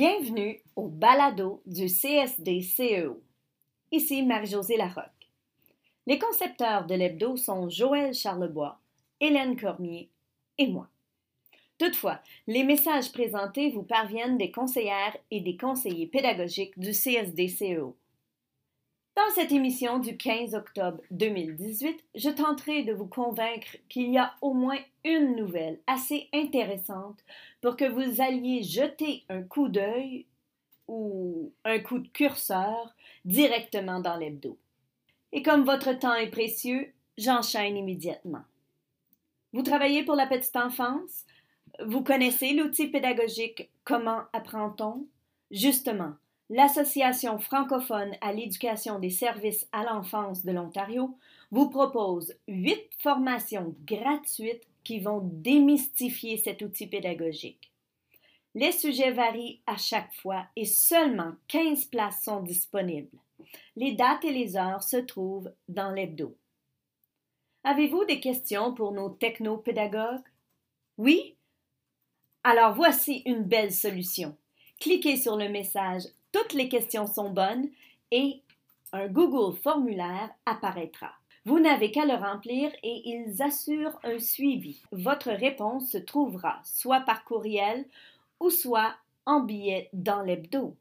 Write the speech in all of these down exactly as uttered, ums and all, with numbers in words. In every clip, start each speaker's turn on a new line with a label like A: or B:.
A: Bienvenue au balado du C S D C E O. Ici Marie-Josée Larocque. Les concepteurs de l'hebdo sont Joël Charlebois, Hélène Cormier et moi. Toutefois, les messages présentés vous parviennent des conseillères et des conseillers pédagogiques du C S D C E O. Dans cette émission du quinze octobre deux mille dix-huit, je tenterai de vous convaincre qu'il y a au moins une nouvelle assez intéressante pour que vous alliez jeter un coup d'œil ou un coup de curseur directement dans l'hebdo. Et comme votre temps est précieux, j'enchaîne immédiatement. Vous travaillez pour la petite enfance? Vous connaissez l'outil pédagogique Comment apprend-on? Justement, l'Association francophone à l'éducation des services à l'enfance de l'Ontario vous propose huit formations gratuites qui vont démystifier cet outil pédagogique. Les sujets varient à chaque fois et seulement quinze places sont disponibles. Les dates et les heures se trouvent dans l'hebdo. Avez-vous des questions pour nos technopédagogues? Oui? Alors voici une belle solution. Cliquez sur le message « Toutes les questions sont bonnes » et un Google formulaire apparaîtra. Vous n'avez qu'à le remplir et ils assurent un suivi. Votre réponse se trouvera soit par courriel ou soit en billet dans l'hebdo.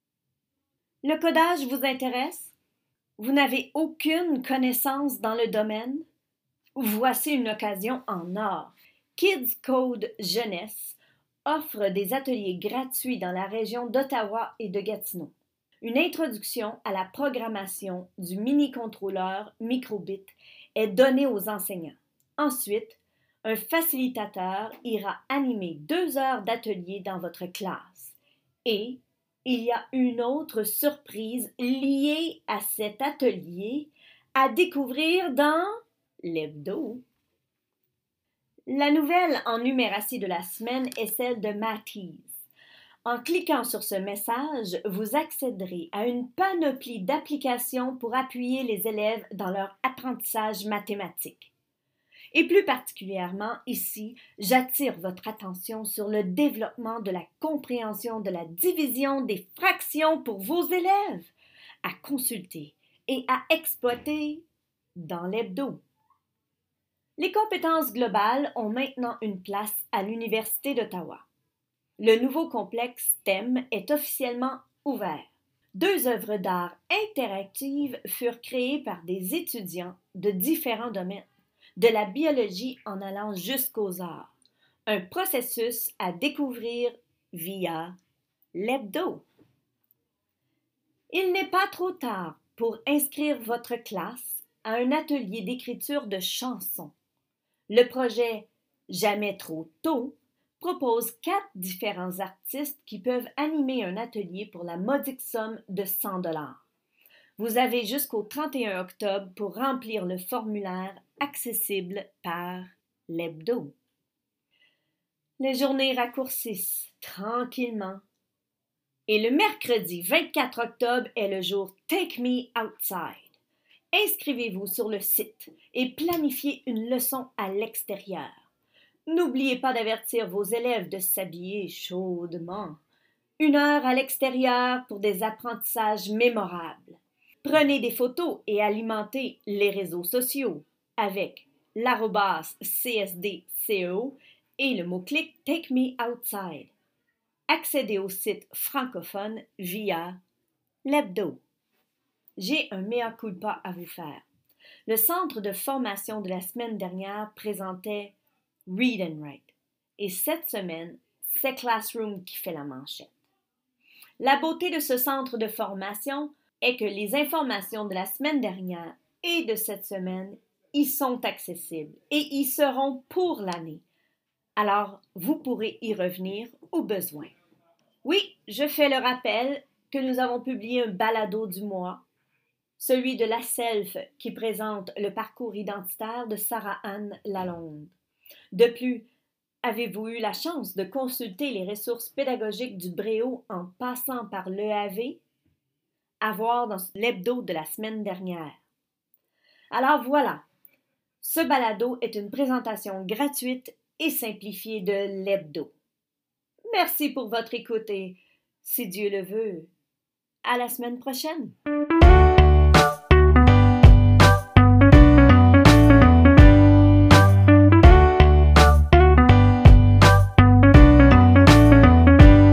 A: Le codage vous intéresse? Vous n'avez aucune connaissance dans le domaine? Voici une occasion en or. Kids Code Jeunesse offre des ateliers gratuits dans la région d'Ottawa et de Gatineau. Une introduction à la programmation du mini-contrôleur Microbit est donnée aux enseignants. Ensuite, un facilitateur ira animer deux heures d'atelier dans votre classe. Et il y a une autre surprise liée à cet atelier à découvrir dans l'hebdo. La nouvelle en numératie de la semaine est celle de Matthees. En cliquant sur ce message, vous accéderez à une panoplie d'applications pour appuyer les élèves dans leur apprentissage mathématique. Et plus particulièrement ici, j'attire votre attention sur le développement de la compréhension de la division des fractions pour vos élèves, à consulter et à exploiter dans l'hebdo. Les compétences globales ont maintenant une place à l'Université d'Ottawa. Le nouveau complexe S T E M est officiellement ouvert. Deux œuvres d'art interactives furent créées par des étudiants de différents domaines, de la biologie en allant jusqu'aux arts. Un processus à découvrir via l'hebdo. Il n'est pas trop tard pour inscrire votre classe à un atelier d'écriture de chansons. Le projet Jamais trop tôt propose quatre différents artistes qui peuvent animer un atelier pour la modique somme de cent dollars. Vous avez jusqu'au trente et un octobre pour remplir le formulaire accessible par l'hebdo. Les journées raccourcissent tranquillement. Et le mercredi vingt-quatre octobre est le jour Take Me Outside. Inscrivez-vous sur le site et planifiez une leçon à l'extérieur. N'oubliez pas d'avertir vos élèves de s'habiller chaudement. Une heure à l'extérieur pour des apprentissages mémorables. Prenez des photos et alimentez les réseaux sociaux avec l'arobase C S D C E O et le mot-clic Take Me Outside. Accédez au site francophone via l'hebdo. J'ai un mea culpa à vous faire. Le centre de formation de la semaine dernière présentait Read and Write. Et cette semaine, c'est Classroom qui fait la manchette. La beauté de ce centre de formation est que les informations de la semaine dernière et de cette semaine y sont accessibles et y seront pour l'année. Alors, vous pourrez y revenir au besoin. Oui, je fais le rappel que nous avons publié un balado du mois, celui de la Self qui présente le parcours identitaire de Sarah-Anne Lalonde. De plus, avez-vous eu la chance de consulter les ressources pédagogiques du Bréau en passant par l'E A V? À voir dans l'hebdo de la semaine dernière. Alors voilà, ce balado est une présentation gratuite et simplifiée de l'hebdo. Merci pour votre écoute et si Dieu le veut, à la semaine prochaine.